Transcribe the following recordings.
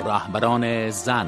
رهبران زن.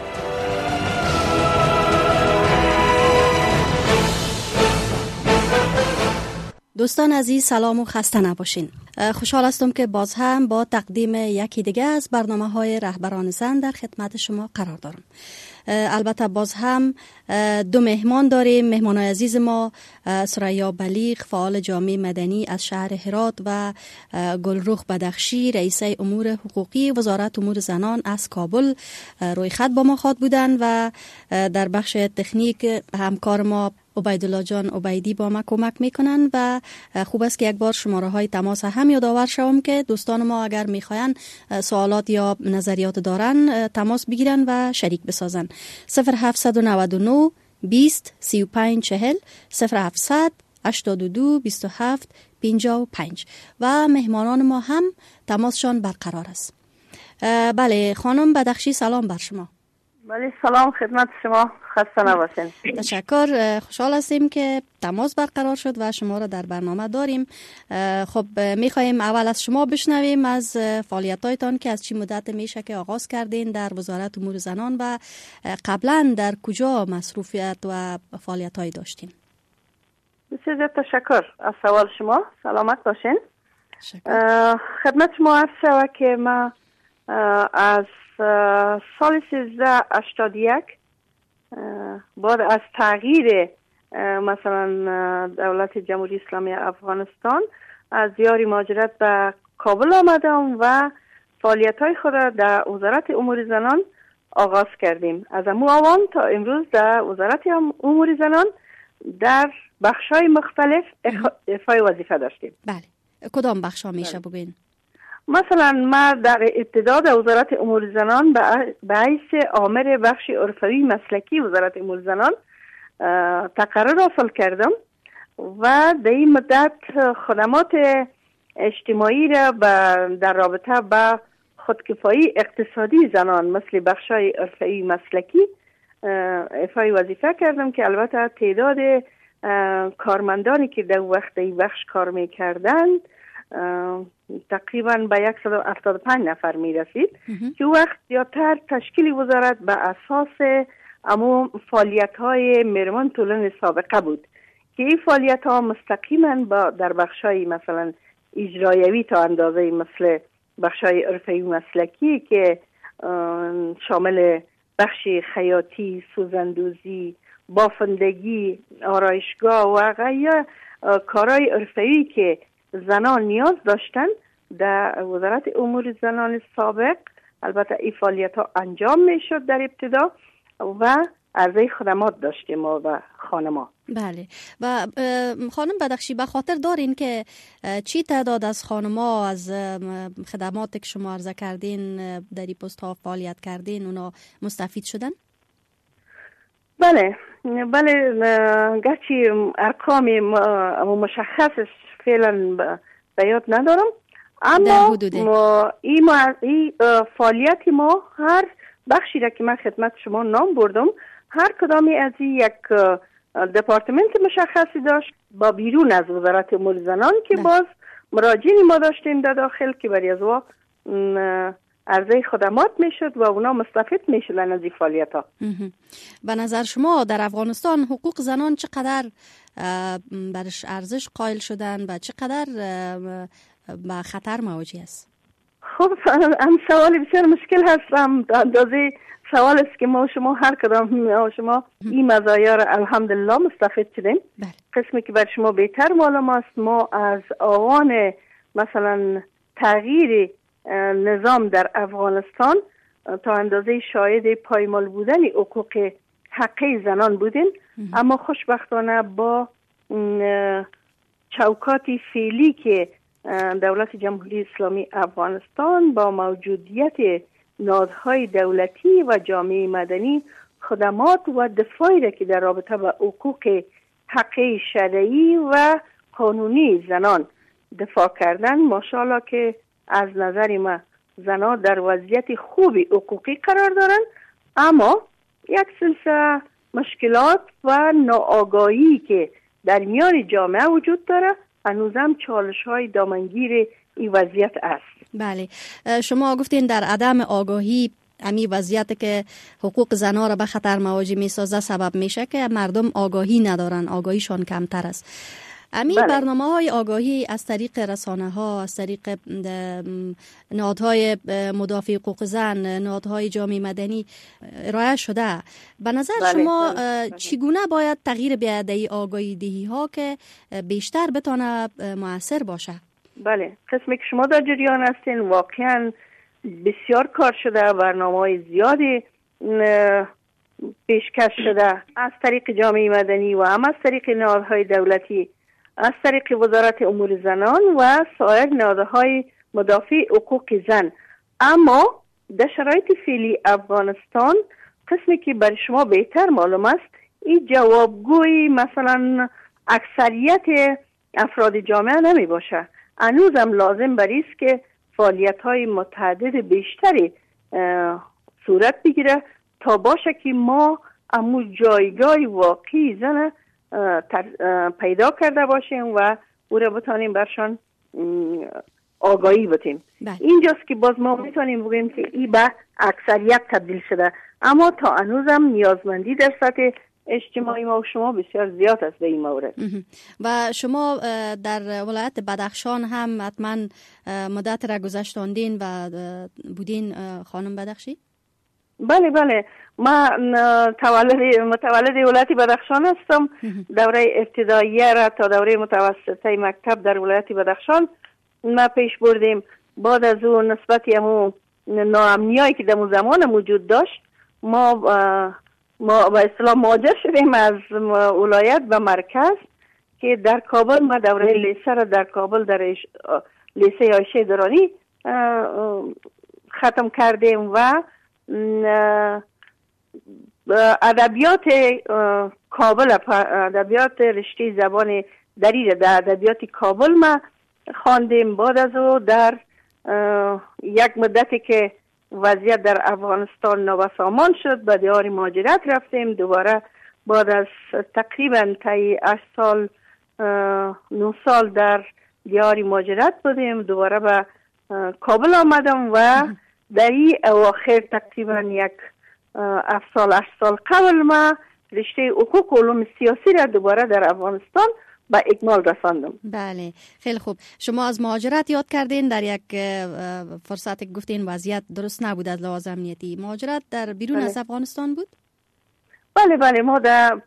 دوستان عزیز سلام و خسته نباشین. خوشحال هستم که باز هم با تقدیم یکی دیگه از برنامه‌های رهبران زن در خدمت شما قرار دارم. البته باز هم دو مهمان داریم. مهمانای عزیز ما ثریا بلیغ، فعال جامعه مدنی از شهر هرات و گلرخ بدخشی، رئیسه امور حقوقی وزارت امور زنان از کابل روی خط با ما خواهد بودن و در بخش تکنیک همکار ما عبیدالله جان عبیدی با ما کمک میکنن و خوب است که یک بار شماره های تماس هم یادآور شوم که دوستان ما اگر میخواین سوالات یا نظریات دارن تماس بگیرن و شریک بسازن. 0799 20 35 40 0700 82 27 55 و مهمانان ما هم تماسشان برقرار است. بله خانم بدخشی سلام بر شما. بله سلام خدمت شما، خسته نباشین. تشکر. خوشحال هستیم که تماس برقرار شد و شما را در برنامه داریم. خب میخوایم اول از شما بشنویم از فعالیتایتان که از چی مدت میشه که آغاز کردین در وزارت امور زنان و قبلا در کجا مصروفیت و فعالیتایی داشتین. بسیار تشکر از سوال شما. سلامت باشین. خدمت شما عرض شود که ما از سال 1381 بعد از تغییر مثلا دولت جمهوری اسلامی افغانستان از دیار مهاجرت به کابل آمدم و فعالیت‌های خود را در وزارت امور زنان آغاز کردیم. از آن تا امروز در وزارت امور زنان در بخش‌های مختلف افای وظیفه داشتیم. بله. کدام بخش‌ها میشه بگین؟ مثلا ما در ابتدا در وزارت امور زنان به حیث آمر بخش عرفوی مسلکی وزارت امور زنان تقرر حاصل کردم و در این مدت خدمات اجتماعی را در رابطه با خودکفایی اقتصادی زنان مثل بخشای عرفوی مسلکی افای وظیفه کردم که البته تعداد کارمندانی که در وقت این بخش کار می‌کردند تقریبا به 175 نفر می رسید که وقت زیادتر تشکیل وزارت به اساس عموم فعالیت های مرمان طولن سابقه بود که این فعالیت ها مستقیما در بخش های مثلا اجرایوی تا اندازه مثل بخش های عرفی مسلکی که شامل بخش خیاطی، سوزندوزی، بافندگی، آرایشگاه و غیره کارهای عرفی که زنان نیاز داشتن در وزارت امور زنان سابق البته این فعالیت ها انجام می شد در ابتدا و عرضه خدمات داشتیم و خانما. بله. و خانم بدخشی به خاطر دارین که چی تعداد از خانما از خدمات که شما عرضه کردین در این پست ها فعالیت کردین اونا مستفید شدن؟ بله گرچه ارقام مشخصش فعلا به یاد ندارم اما این فعالیت ما هر بخشی را که من خدمت شما نام بردم هر کدامی از یک دپارتمنت مشخصی داشت با بیرون از وزارت امور زنان که باز مراجعین ما داشتیم در داخل که برای از او عرضه خدمات میشد و اونا مستفید میشدن از این فعالیت ها. به نظر شما در افغانستان حقوق زنان چقدر برش ارزش قائل شدن و چقدر به خطر مواجه است؟ خب هم سوال بسیار مشکل هستم. اندازه سوال است که ما شما هر کدام شما این مزایا را الحمدلله مستفید شدیم. قسمی که بر شما بهتر معلوم است ما از آوان مثلا تغییر نظام در افغانستان تا اندازه شاهد پایمال بودن حقوق حقی زنان بودیم اما خوشبختانه با چوکات فعلی که دولت جمهوری اسلامی افغانستان با موجودیت نهادهای دولتی و جامعه مدنی خدمات و دفاعی را که در رابطه با حقوق حقی شرعی و قانونی زنان دفاع کردن ماشاءالله که از نظر ما زنان در وضعیت خوبی حقوقی قرار دارند اما یک سلسله مشکلات و ناآگاهی که در میان جامعه وجود داره هنوزم چالش‌های دامنگیر این وضعیت است. بله شما گفتین در عدم آگاهی امی وضعیت که حقوق زنها را به خطر مواجه میسازه سبب میشه که مردم آگاهی ندارن، آگاهیشان کمتر است. امی برنامه‌های آگاهی از طریق رسانه‌ها، از طریق نهادهای مدافع حقوق زن، نهادهای جامعه مدنی ارائه شده. به نظر شما چگونه باید تغییر بیاید این آگاهی دهی‌ها که بیشتر بتونه مؤثر باشه؟ بله، قسمی که شما در جریان هستین واقعاً بسیار کار شده، برنامه‌های زیادی پیشکش شده از طریق جامعه مدنی و هم از طریق نهادهای دولتی، از طریق وزارت امور زنان و سایر نهادهای مدافع حقوق زن. اما در شرایط فعلی افغانستان قسمی که برای شما بهتر معلوم است، این جوابگوی مثلا اکثریت افراد جامعه نمی باشه. هنوزم لازم است که فعالیت‌های متعدد بیشتری صورت بگیره تا باشه که ما امو جایگاه واقعی زن پیدا کرده باشیم و او را بتانیم برشان آگاهی بتیم. اینجاست که باز ما میتونیم بگیم که این به اکثریت تبدیل شده، اما تا هنوزم نیازمندی در سطح اجتماعی ما و شما بسیار زیاد است به این مورد. و شما در ولایت بدخشان هم حتما مدت را گذشتاندین و بودین خانم بدخشی؟ بله بله، ما متولد ولایت بدخشان هستم. دوره ابتداییه را تا دوره متوسطه مکتب در ولایت بدخشان ما پیش بردیم. بعد از اون نسبتی همون ناامنیایی که در زمان موجود داشت ما به اصطلاح مهاجر شدیم از ولایت به مرکز که در کابل ما دوره لیسه را در کابل در لیسه عایشه درانی ختم کردیم و ادبیات کابل، ادبیات رشته زبان دری در ادبیات کابل ما خواندیم. بعد از او در یک مدتی که وضعیت در افغانستان نابسامان شد به دیار مهاجرت رفتیم. دوباره بعد از تقریبا طی 8 سال 9 سال در دیار مهاجرت بودیم. دوباره به کابل آمدم و در این اواخر تقریبا 7 سال 8 سال قبل ما رشته حقوق و علوم سیاسی را دوباره در افغانستان به اکمال رساندم. بله، خیلی خوب. شما از مهاجرت یاد کردین، در یک فرصت گفتین وضعیت درست نبود از لحاظ امنیتی. مهاجرت در بیرون از افغانستان بود؟ بله بله، ما در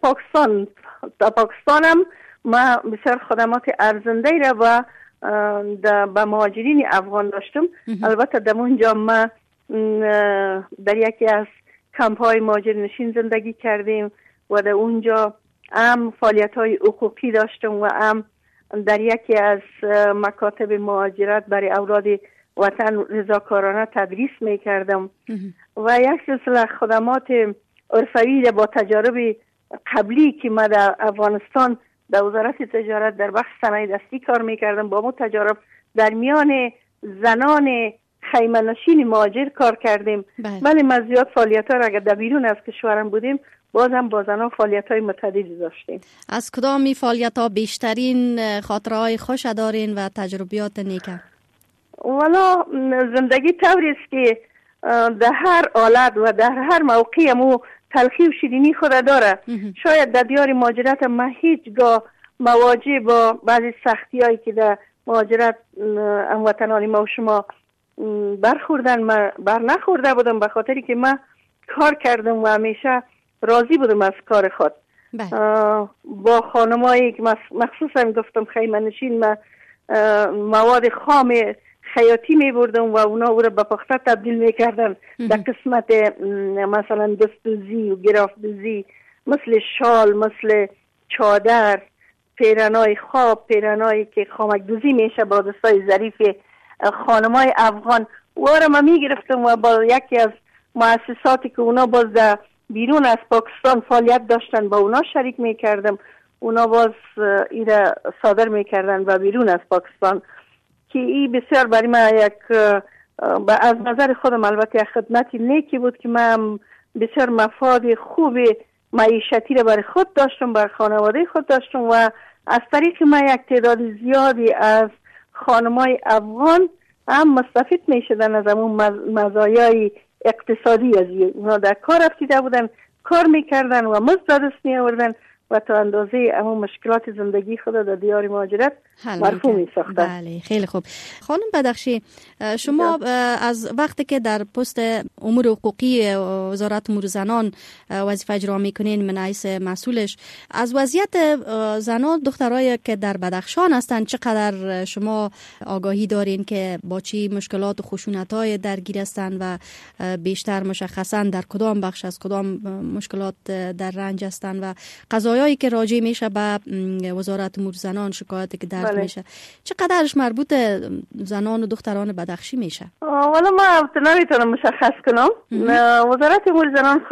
پاکستانم ما بسیار خدمات ارزنده را با مهاجرین افغان داشتم. البته در اونجا ما در یکی از کمپ های مهاجر نشین زندگی کردیم و در اونجا هم فعالیت های حقوقی داشتم و هم در یکی از مکاتب مهاجرت برای اولاد وطن رضاکارانه تدریس می کردم و یک سلسله خدمات عرفوی با تجارب قبلی که ما در افغانستان در وزارت تجارت در بخش صنایع دستی کار می کردم، با مو تجارب در میان زنان خیمه نشین مهاجر کار کردیم. ولی ما زیاد فعالیت ها را اگر در بیرون از کشورم بودیم بازم با زنان فعالیت های متعددی داشتیم. از کدام فعالیت ها بیشترین خاطره های خوش دارین و تجربیات نیکه؟ والا زندگی طوری است که در هر حالت و در هر موقعی مو تلخی و شیرینی خود داره. شاید در دیار مهاجرت ما هیچگاه مواجه با بعضی سختی هایی که در مهاجرت هموطنان ما و شما برخوردن ما بر نخورده بودم، به خاطری که ما کار کردم و همیشه راضی بودم از کار خود. با خانمایی که مخصوصا گفتم خیمه نشین ما مواد خام خیاطی می بردم و اونا او را به پخته تبدیل می کردن در قسمت مثلا دستوزی و گرافدوزی، مثل شال، مثل چادر، پیرنای خواب، پیرنایی که خامک دوزی میشه با دستای ظریف خانمای افغان و را ما می گرفتم و با یکی از مؤسساتی که اونا باز در بیرون از پاکستان فعالیت داشتن با اونا شریک می کردم. اونا باز ایره صادر می کردن و بیرون از پاکستان که این بسیار برای ما یک از نظر خودم البته یک خدمتی نیکی بود که من بسیار مفاد خوب معیشتی را برای خود داشتم، برای خانواده خود داشتم و از طریق ما یک تعداد زیادی از خانمای افغان هم مستفید می شدن از همون مزایای اقتصادی از اونا در کار افتیده بودن، کار میکردن و مزد دست می آوردن و تا اندازه اما مشکلات زندگی خود در دیار مهاجرت مرفوع می ساختن. بله خیلی خوب. خانم بدخشی، شما از وقتی که در پست امور حقوقی وزارت امور زنان وظیفه اجرا میکنین من حیث مسئولش، از وضعیت زنان دخترای که در بدخشان هستند چقدر شما آگاهی دارین که با چی مشکلات و خشونت‌های درگیر هستند و بیشتر مشخصا در کدام بخش از کدام مشکلات در رنج هستند و قضایایی که راجع میشه به وزارت امور زنان، شکایاتی که درج میشه چقدرش مربوط زنان و دختران بدخشی میشه؟ والا ما نمیتونم مشخص کنم. وزارت امور زنان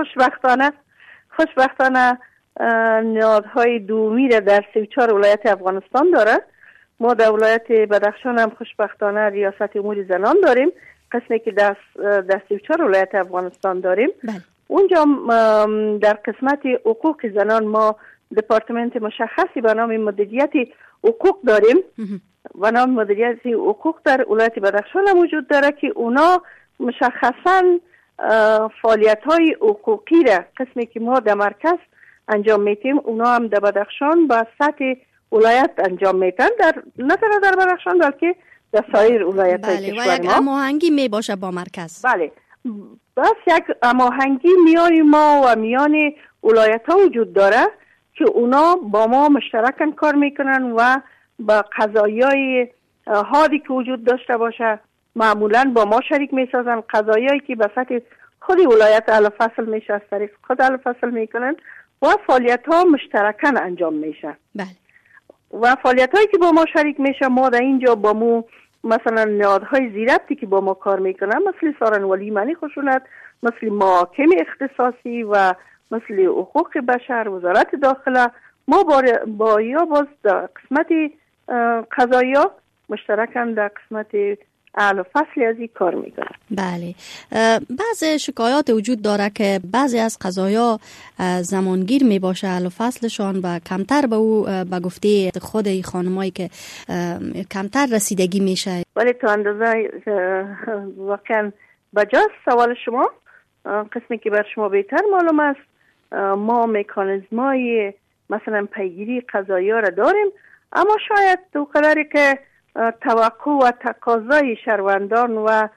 خوشبختانه نهادهای دومی را در 34 ولایت افغانستان داره. ما در ولایت بدخشان هم خوشبختانه ریاست امور زنان داریم، قسمی که در 34 ولایت افغانستان داریم. اونجا در قسمت حقوق زنان ما دپارتمنت مشخصی به نام مدیریت حقوق داریم. و نام مدیریت حقوق در ولایت بدخشان وجود داره که اونا مشخصاً فعالیت‌های حقوقی را قسمی که ما در مرکز انجام میتیم اونا هم در بدخشان با سطح ولایت انجام میتن، نه تنها در بدخشان بلکه در سایر ولایت‌های کشور ما. و یک هماهنگی می باشه با مرکز. بله، بس یک هماهنگی میان ما و میان ولایت‌ها وجود داره که اونا با ما مشترکاً کار میکنن و با قضایای حادی که وجود داشته باشه معمولاً با ما شریک میسازن. قضایایی که به سطح خود ولایت اهل فصل میشه از طریق خود اهل فصل میکنن و فعالیت‌ها مشترکاً انجام میشه. بله. و فعالیت‌هایی که با ما شریک میشه ما در اینجا با مو مثلا نهادهای زیربطی که با ما کار میکنن مثل سارنولی منی خشونت، مثل محاکم اختصاصی و مثل حقوق بشر، وزارت داخله، ما با یا باز در قسمت قضایا مشترکاً در قسمت اهل فصل از این کار میکنن. بله. بعض شکایات وجود داره که بعضی از قضایا زمانگیر میباشه اهل فصلشان و کمتر به او به گفته خود خانمایی که کمتر رسیدگی میشه. ولی تا اندازه واقعا بجاست سوال شما، قسمی که بر شما بهتر معلوم است ما مکانیزمای مثلا پیگیری قضایا را داریم، اما شاید دو قدری که توقع و تقاضای شهروندان و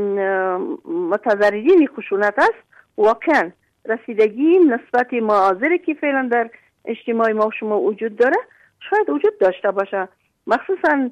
متضررین خشونت است واقعا رسیدگی نسبت معاصری که فعلا در اجتماع ما شما وجود داره شاید وجود داشته باشه. مخصوصا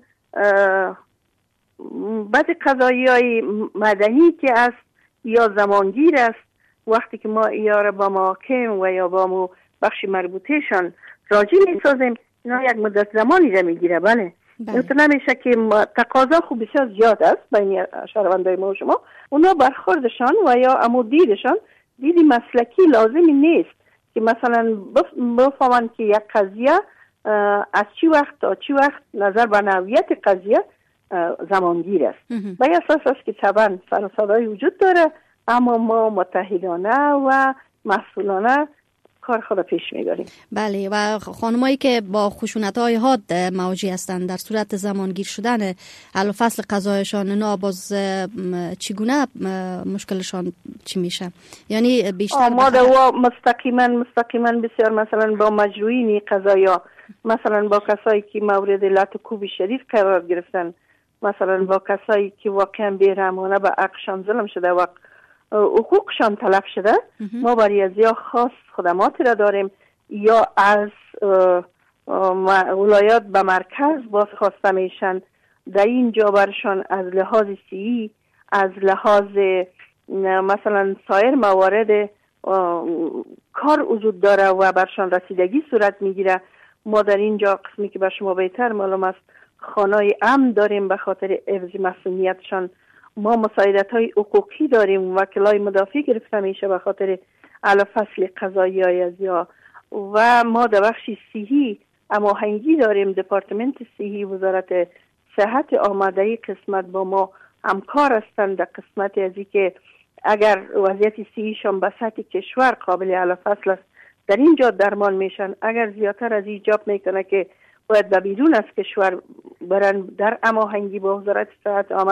بعضی قضایای مدنی که است یا زمانگیر است، وقتی که ما یا را با محاکم و یا با بخش مربوطهشان راجع می‌سازیم اینا یک مدت زمانی را میگیره. بله اینطور نمیشه که تقاضا خوب بسیار زیاد است بین شهروندای ما و شما، اونا برخوردشان و یا امودیدشان دیدی مسلکی لازمی نیست که مثلا بفهمن که یک قضیه از چی وقت تا چی وقت نظر به نوعیت قضیه زمانگیر است. به اساس است که طبعا سر و صدای وجود داره، اما ما متحدانه و مسئولانه کار خود پیش میبریم. بله. و خانمایی که با خشونت‌های حاد مواجه هستند در صورت زمانگیر شدن اهل فصل قضایشان، اونا باز چگونه مشکلشان چی میشه؟ یعنی بیشتر ما دوا مستقیما بسیار مثلا با مجروحین قضایا، مثلا با کسایی که مورد لطکوب شدید قرار گرفتن، مثلا با کسایی که واقعا بیرحمانه به حقشان ظلم شده و حقوقشان تلف شده، ما برای از یا خاص خدماتی را داریم یا از ولایات به مرکز باز خواسته میشن در اینجا برشان از لحاظ صحی، از لحاظ مثلا سایر موارد کار وجود داره و برشان رسیدگی صورت میگیره. ما در اینجا قسمی که بر شما بهتر معلوم است خانای امن داریم به خاطر حفظ مسئولیتشان. ما مساعدت‌های حقوقی داریم، وکلای مدافع گرفته میشه به خاطر اهل فصل قضایی از یا، و ما در بخش صحی هماهنگی داریم. دپارتمنت صحی وزارت صحت آماده قسمت با ما همکار هستند در قسمت از که اگر وضعیت صحیشان به سطح کشور قابل اهل فصل است در اینجا درمان میشن. اگر زیادتر از ایجاب میکنه که باید به بیرون از کشور برن در هماهنگی با وزارت صحت عامه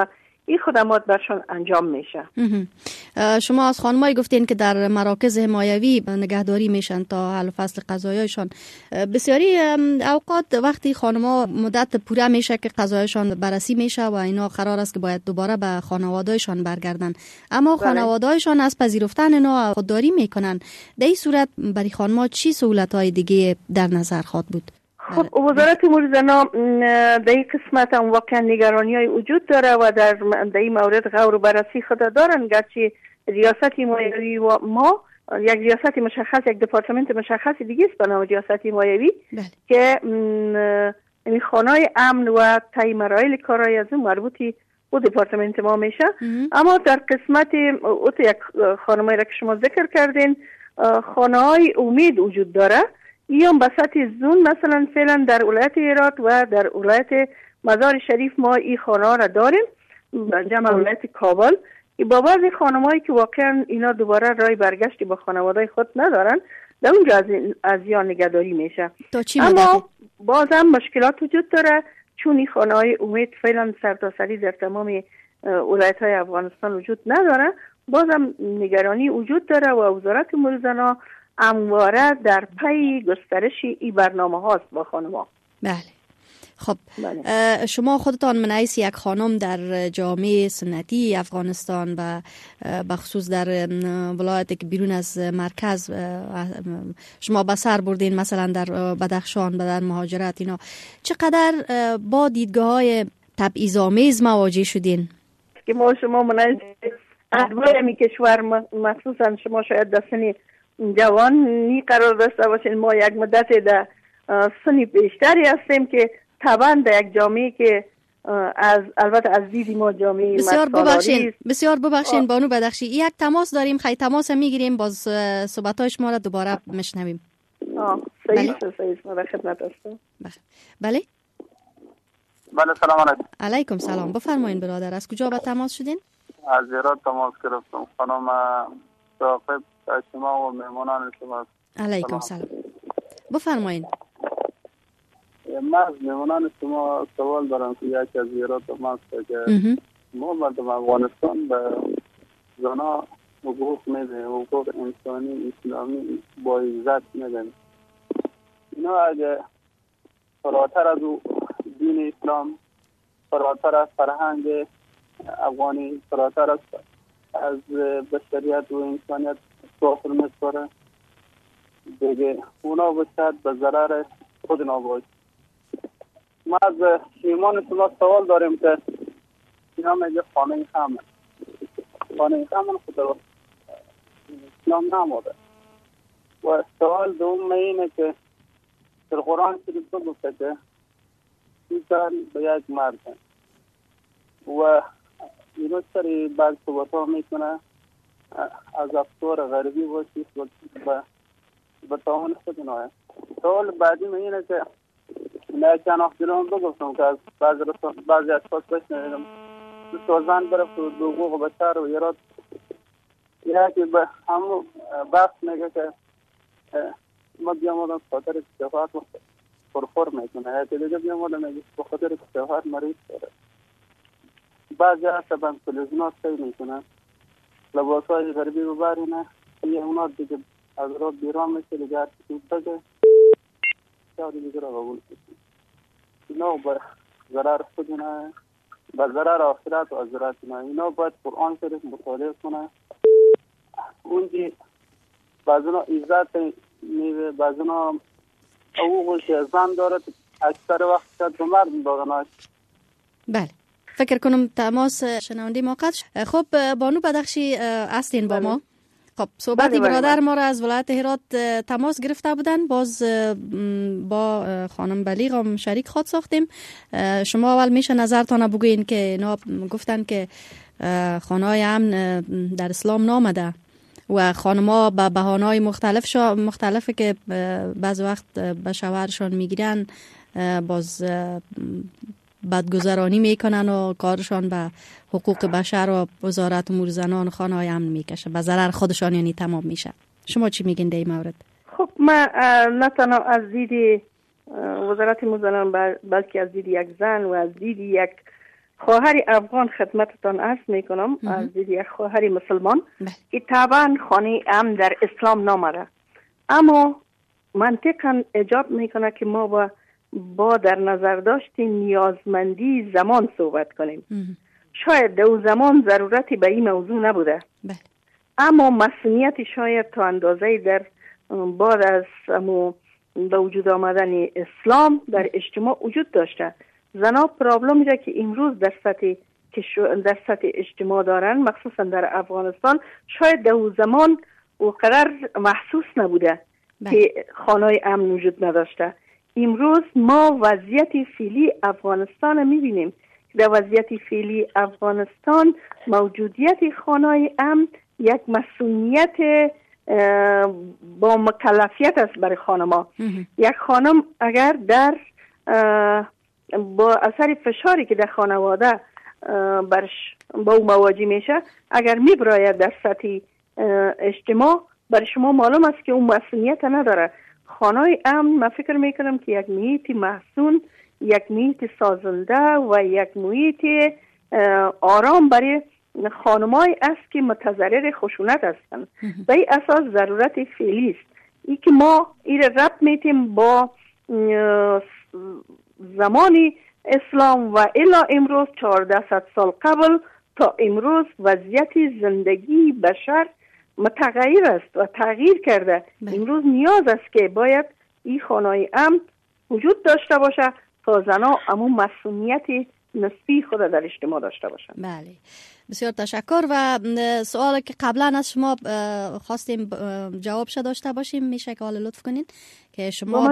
این خدمات برشان انجام میشه. شما از خانمایی گفتین که در مراکز حمایوی نگهداری میشن تا حل فصل قضایایشان. بسیاری اوقات وقتی خانم‌ها مدت پوره میشه که قضایشان بررسی میشه و اینا قرار است که باید دوباره به خانواده‌شان برگردن، اما خانواده‌شان از پذیرفتن اینا خودداری میکنن. در این صورت برای خانم‌ها چی سهولت‌های دیگه در نظر خواهد بود؟ خب وزارت امور زنان در این قسمت هم واقعا نگرانی‌های وجود داره و در این مورد غور و بررسی خود دارن، گرچه ریاست حمایوی و ما یک ریاست مشخص، یک دپارتمنت مشخص دیگه است به نام ریاست حمایوی که این خانه‌های امن و طی مراحل کارهای از اون مربوطی او دپارتمنت ما میشه. اما در قسمت یک خانمایی را که شما ذکر کردین، خانه‌های امید وجود داره. این به سطح زون مثلا فعلا در ولایت هرات و در ولایت مزار شریف ما این خانه را داریم، جمع ولایت کابل. با بعضی خانمایی که واقعا اینا دوباره رای برگشتی با خانواده خود ندارن، در اونجا از یا نگهداری میشه. اما باز هم مشکلات وجود داره، چون این خانه های امید فعلا سرتاسری در تمام ولایت های افغانستان وجود نداره. باز هم نگرانی وجود داره و وزارت امور زنان همواره در پی گسترش این برنامه هاست با خانم‌ها. بله. خب شما خودتان من حیث یک خانم در جامعه سنتی افغانستان و بخصوص در ولایتی که بیرون از مرکز شما به سر بردین، مثلا در بدخشان و در مهاجرت، اینا چقدر با دیدگاه‌های تبعیض‌آمیز مواجه شدین؟ که ما شما من حیث ادوار کشور مخصوصا شما شاید در سن جوانی قرار داشته باشین، ما یک مدت در سنی بیشتری هستیم که طبعا در یک جامعه که البته از دیدی ما جامعه بسیار ببخشین بانو بدخشی، یک تماس داریم، خیلی تماس میگیریم، باز صحبت‌های شما را دوباره میشنویم. صحیح ما در خدمت هستم. بله سلام علیکم. علیکم سلام، بفرمایید برادر، از کجا با تماس شدین؟ از ایران تماس گرفتم. خانم ثاقب شما و مهمانان شما. علیکم سلام، بفرمایید. من از مهمانان شما سوال دارم که یکی از ایران تماس که ما مردم افغانستان به زنا حقوق میده، حقوق انسانی اسلامی با عزت میدن. اینا اگه فراتر از دین اسلام، فراتر از فرهنگ افغانی، فراتر از بشریت و انسانیت سوال میسپاره دیگه، اونا بشد به ضرر خود نباشه. ما از ایمان شما سوال داریم که اینا میگه خانه همه خود اسلام نماده و سوال دوم اینه که در قرآن شریف گفته که این زن به یک مرد و اینو سری بعض صحبت ها میکنه از افکار غربی باشید به تاون خود نایه. سوال بعدی من اینه که نه چند اختیران بگفتم که از بعضی اشخاص بشنیدم سوزن برفت و حقوق بشر و ایراد یکی به همون بحث میگه که ما بیامدن خاطر کشافت پرخور میکنه، یکی دیگه بیامدن میگه به خاطر کشافت مریض داره. بعضی هستن تلویزیونات سعی میکنن لباس های غربی ببرینه، یه اونا دیگه از را بیران میشه دیگه هر چیز بگه شاید دیگه را قبول کنه. اینا به ضرر خودونه، به ضرر آخرت و از ضرر کنه. اینا باید قرآن شریف مطالعه کنه. اونجی بعضینا عزت میوه، بعضینا حقوقش زن داره، اکثر وقت شاید به مرد داغناش. بله فکر کنم تماس شنونده ما قطع. خب بانو بدخشی هستین با ما؟ خب صحبتی برادر ما را از ولایت هرات تماس گرفته بودن، باز با خانم بلیغ هم شریک خود ساختیم. شما اول میشه نظرتان بگوین که اینا گفتن که خانه‌های امن در اسلام نامده و خانم‌ها به بهانه‌های مختلفی که بعض وقت به شوهرشان میگیرن باز بدگذرانی میکنن و کارشان به حقوق بشر و وزارت امور زنان و خانه‌های امن میکشه، به ضرر خودشان یعنی تمام میشه. شما چی میگین در این مورد؟ خب من نه تنها از دید وزارت امور زنان بلکه از دید یک زن و از دید یک خواهر افغان خدمتتان عرض میکنم از دید یک خواهر مسلمان که طبعا خانه امن در اسلام نامره، اما منطقا ایجاب میکنه که ما با در نظر داشت نیازمندی زمان صحبت کنیم. شاید در زمان ضرورتی به این موضوع نبوده، اما مسئولیت شاید تا اندازه در بعد از به وجود آمدن اسلام در اجتماع وجود داشته. زنا پرابلمی را که امروز در سطح اجتماع دارن، مخصوصا در افغانستان، شاید در زمان و قرار محسوس نبوده که خانه امن وجود نداشته. امروز ما وضعیت فعلی افغانستان میبینیم. در وضعیت فعلی افغانستان موجودیت خانه امن یک مسئولیت با مکلفیت است برای خانم‌ها. یک خانم اگر در با اثر فشاری که در خانواده برش با او مواجه میشه، اگر میبراید در سطح اجتماع، برای شما معلوم است که اون مسئولیت نداره. خانه امن من فکر میکنم که یک محیط محسون، یک محیط سازنده و یک محیط آرام برای خانمای است که متضرر خشونت هستند. به این اساس ضرورت فعلی است. ای که ما این ربط میتیم با زمانی اسلام و الی امروز 1400 سال قبل تا امروز وضعیت زندگی بشر متغیر است و تغییر کرده. امروز نیاز است که باید این خانه امن وجود داشته باشه تا زنها همون مسئولیت نسبی خود در اجتماع داشته باشند. بله، بسیار تشکر. و سوالی که قبلا از شما خواستیم جوابش داشته باشیم، میشه که حالا لطف کنین که شما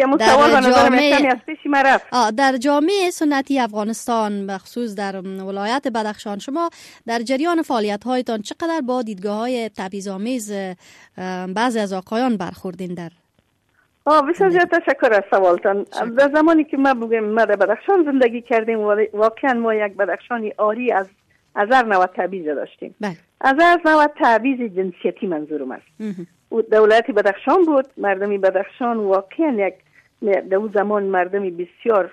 در جامعه سنتی افغانستان، بخصوص در ولایت بدخشان، شما در جریان فعالیت هایتان چقدر با دیدگاه های تبعیض‌آمیز بعضی از آقایان برخوردین؟ در بسیار زیاد تشکر از سوالتان. در زمانی که ما در بدخشان زندگی کردیم، واقعا ما یک بدخشانی آری از هر نوع تبعیض داشتیم. از هر نوع تبعیض جنسیتی منظورم است. دولت بدخشان بود. مردمی بدخشان واقعا در اون زمان مردمی بسیار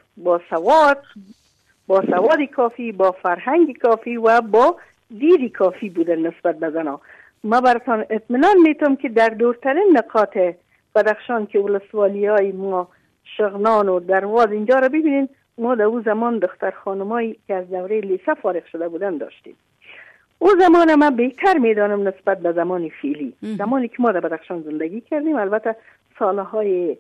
با سواد کافی، با فرهنگ کافی و با دیدی کافی بودن نسبت به زنها. ما براتان اطمینان میتونم که در دورترین نقاط بدخشان که ولسوالی‌های ما شغنان و درواز اینجا را ببینین، ما در اون زمان دختر خانمایی که از دوره لیسه فارغ شده بودن داشتیم. اون زمان ما بهتر میدانم نسبت به زمان فعلی. زمانی که ما در بدخشان زندگی کردیم، البته سالهای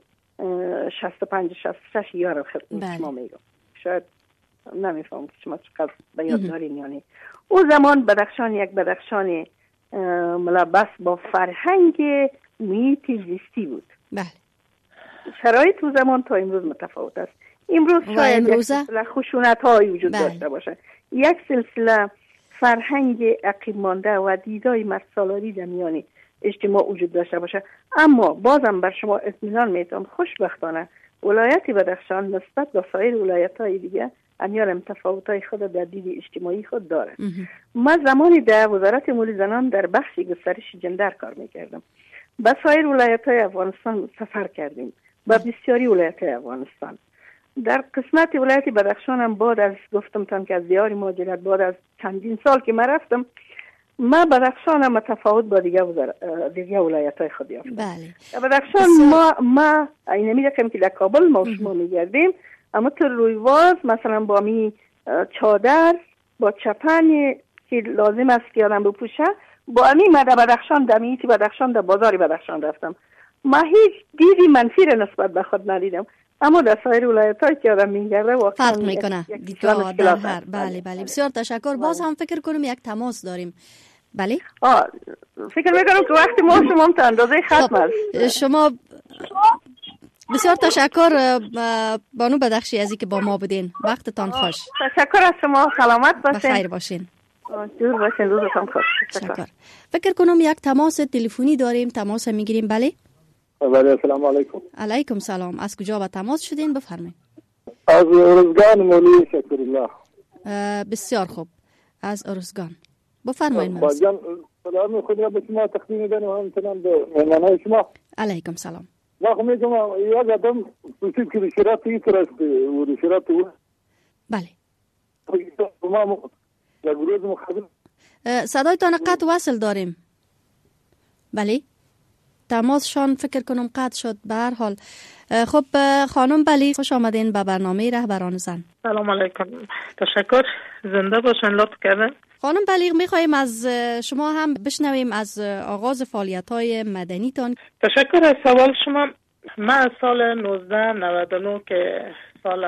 65-66 یار خدمت شما میگم، شاید نمیفهم که شما چقدر به یاد دارین. یعنی اون زمان بدخشان یک بدخشان ملبس با فرهنگ محیط زیستی بود. بله. شرایط تو زمان تا امروز متفاوت است. امروز شاید یک سلسله خشونت‌های وجود داشته باشه، یک سلسله فرهنگ عقیم مانده و دیدای مردسالاری در میان اجتماع وجود داشته باشه. اما بازم بر شما اطمینان میتونم خوشبختانه ولایت بدخشان نسبت به سایر ولایت‌های دیگه امیال تفاوت‌های خود در دید اجتماعی خود داره. ما زمانی در وزارت امور زنان در بخش گسترش جندر کار میکردم. به سایر ولایت‌های افغانستان سفر کردیم، با بسیاری ولایت‌های افغانستان. در قسمت ولایت بدخشان هم بعد از گفتم که از دیار مهاجرت بعد از چندین سال که من رفتم، ما بدخشان هم متفاوت با دیگه ولایت‌های خود یافتم. بله. بدخشان ما اینمی رقم که در کابل ما شما میگردیم، اما تو رویواز مثلا با می چادر با چپن که لازم است که آدم بپوشه، با امی مده بدخشان در میتی بدخشان در بازار بدخشان رفتم. ما هیچ دیدی منفی را نسبت به خود ندیدم، اما در سایر ولایت‌ها که آدم میگرده واقعا فرق میکنه دیدگاه در هر. بله بسیار تشکر. باز هم فکر کنم یک تماس داریم. بله فکر میکنم که وقتی ما شما تا اندازه ختم است. شما بسیار تشکر بانو بدخشی ازی که با ما بودین. وقتتان خوش. تشکر از شما. سلامت باشین. بخیر باشین. جور باشین. روزتان خوش. تشکر. فکر کنم یک تماس تلفنی داریم. تماس میگیریم. بله. بله السلام علیکم. علیکم سلام. از کجا به تماس شدین؟ بفرمایید. از ارزگان مولی شکرالله. بسیار خوب. از ارزگان. بفرمایید. جان سلام خدا به شما تقدیم می‌کنم و همچنین به مهمانان شما. علیکم سلام. ما میگم یک آدم پرسید که شرایط این طرح است و شرایط او. بله. صدایتان قطع وصل داریم. بله تماسشان فکر کنم قطع شد. به هر حال خب خانم بلی خوش آمدین به برنامه رهبران زن. سلام علیکم. تشکر. زنده باشن. لطف کردن. خانم بلیغ میخوایم از شما هم بشنویم از آغاز فعالیت‌های مدنیتان. تشکر از سوال شما. من از سال 1999 که سال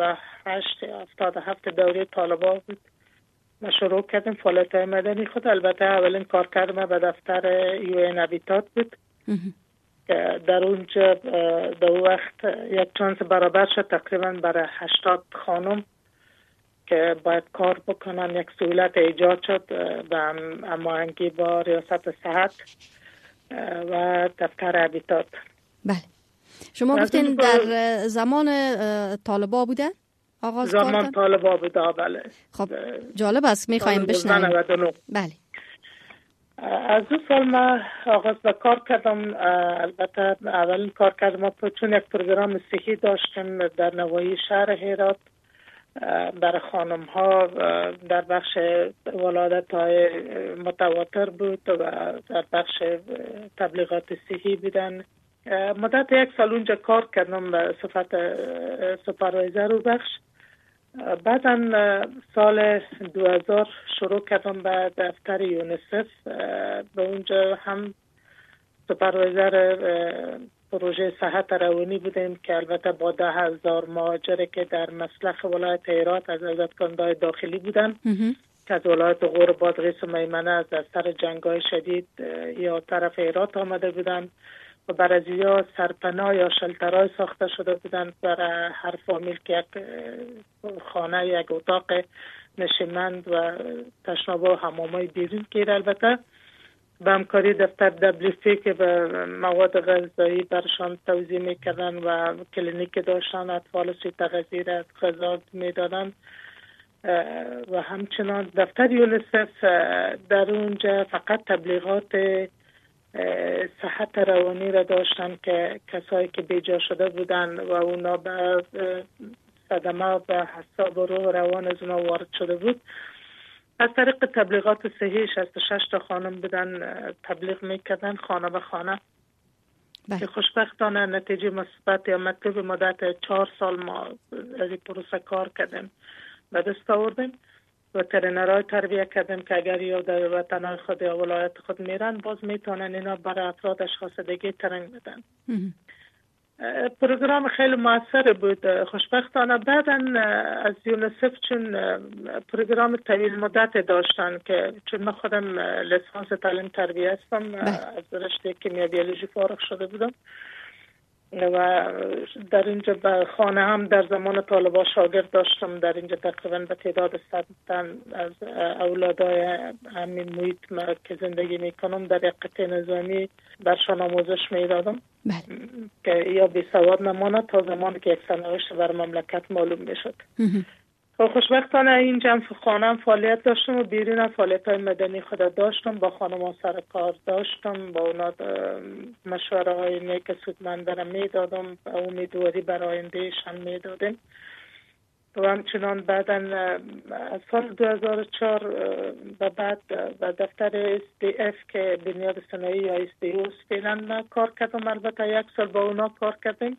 77 دوره طالبان بود ما شروع کردیم فعالیت‌های مدنی خود. البته اولین کار کردم به دفتر UN هابیتات بود که در اونجا در وقت یک چانس برابر شد تقریبا برای 80 خانم که باید کار بکنن. یک سهولت ایجاد شد به هماهنگی با ریاست صحت و دفتر هابیتات. بله شما گفتین در زمان طالبا بوده؟ آغاز زمان طالبا بوده. بله. خب جالب است میخوایم بشنویم. بله. از دو سال ما آغاز به کار کردم. البته اولین کار کردم چون یک پروگرام صحی داشتیم در نواحی شهر هرات برای خانم ها در بخش ولادت های متواتر بود و در بخش تبلیغات صحی بودن. مدت یک سال اونجا کار کردم به صفت سوپروایزر و بخش. بعدا سال 2000 شروع کردم به دفتر یونیسف. به اونجا هم سوپروایزر پروژه صحت روانی بودیم که البته با 10,000 مهاجر که در مسلخ ولایت هرات از عزتمندان داخلی بودن که از ولایت غور بادغیس و میمنه از اثر جنگ‌های شدید یا طرف هرات آمده بودن و برای سرپناه یا شلترهای ساخته شده بودن برای هر فامیل که یک خانه یک اتاق نشیمند و تشنابه و حمامای بیرون گیر. البته به همکاری دفتر WFP که به مواد غذایی برشان توزیع میکردن و کلینیک داشتن اطفال سی تغذیه را غذا میدادن و همچنان دفتر یونیسف در اونجا فقط تبلیغات صحت روانی را داشتن که کسایی که بیجا شده بودن و اونا به صدمه به حساب روح و روان از اونا وارد شده بود از طریق تبلیغات صحیح 66 تا خانم بودن تبلیغ میکردن خانه به خانه که خوشبختانه نتیجه مثبت یا مطلوب مدت 4 سال ما از این پروسه کار کردیم و دست آوردیم. وترینرهای تربیه کردیم که اگر یا در وطنهای خود یا ولایت خود میرن باز میتونن اینا برای افراد اشخاص دیگه ترنگ بدن. پروگرام خیلی موثر بود. خوشبختانه بعدا از یونیسف چون پروگرام طویل مدت داشتن که چون من خودم لیسانس تعلیم تربیه هستم از رشته کیمیا بیولوژی فارغ شده بودم و در اینجا به خانه هم در زمان طالبا شاگرد داشتم. در اینجا تقریبا به تعداد 100 تن از اولادای همین محیط که زندگی میکنم در یک قطعه نظامی برشان آموزش میدادم که یا بی سواد نمانه تا زمانی که یک سرنوشت بر مملکت معلوم میشد. و خوشبختانه این جمع خانه هم فعالیت داشتم و بیرون فعالیت های مدنی خود داشتم. با خانم ها سر کار داشتم، با اونا مشوره های نیک سودمندانه میدادم و امیدواری برای آیندهشان میدادم. و همچنان بعدا از سال 2004 و بعد و دفتر SDF که بنیاد صنایع یا SDO فعلا کار کردم. البته 1 سال با اونا کار کردیم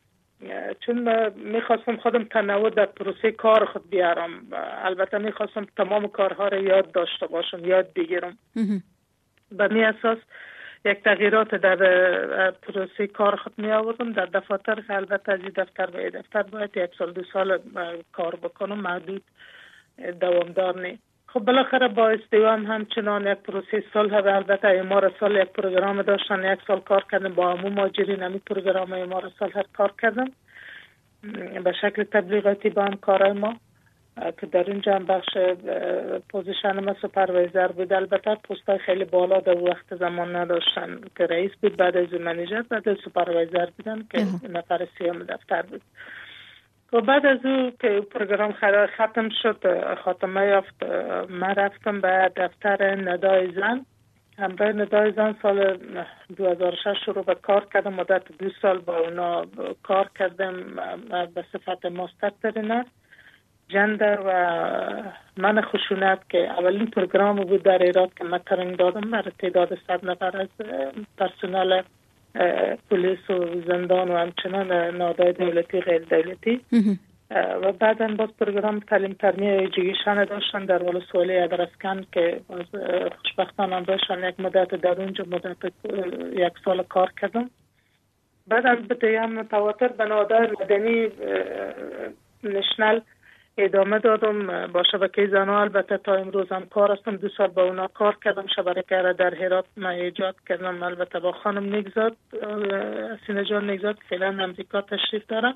چون میخواستم خودم تنوع در پروسه کار خود بیارم. البته میخواستم تمام کارها رو یاد داشته باشم، یاد بگیرم. به می اساس یک تغییرات در پروسه کار خود می آوردم در دفاتر. البته از این دفتر به دفتر باید 1 سال 2 سال کار بکنم، محدود دوامدار نی. خب بالاخره با استیوام همچنان یک پروسه صلح و البته ایمار صلح یک پروگرام داشتن. 1 سال کار کردم با همون مهاجرین همین پروگرام ایمار صلح کار کردم به شکل تبلیغاتی با هم کارای ما که در اینجا هم بخش پوزیشن ما سوپروایزر بود. البته پستای خیلی بالا در وقت زمان نداشتن که رئیس بود، بعد از منیجر، بعد از سوپروایزر بودن که نفر 30 دفتر بود. و بعد از او که پروگرام ختم شد، خاتمه یافت، من رفتم به دفتر ندای زن. همراه ندای زن سال 2006 شروع به کار کردم. مدت 2 سال با اونا کار کردم به صفت ماستر ترینر جندر و من خشونت که اولین پروگرام بود در ایران که من ترنگ دادم برای تعداد 100 نفر از پرسنل پلیس و زندان و همچنان نهادهای دولتی غیر دولتی و بعدا باز پروگرام تعلیم ترمیه جیگیشان داشتن در ولسوالی ادرسکن که خوشبختانه داشتن یک مدت در اونجا مدت 1 سال کار کردم. بعدا به هم متواتر به نهادهای مدنی نشنل ادامه دادم با شبکه زنها. البته تا امروز هم کار هستم، 2 سال با اونا کار کردم. شبکه را در هرات من ایجاد کردم، البته با خانم نگزاد، حسینه جان نگزاد، فعلا امریکا تشریف دارم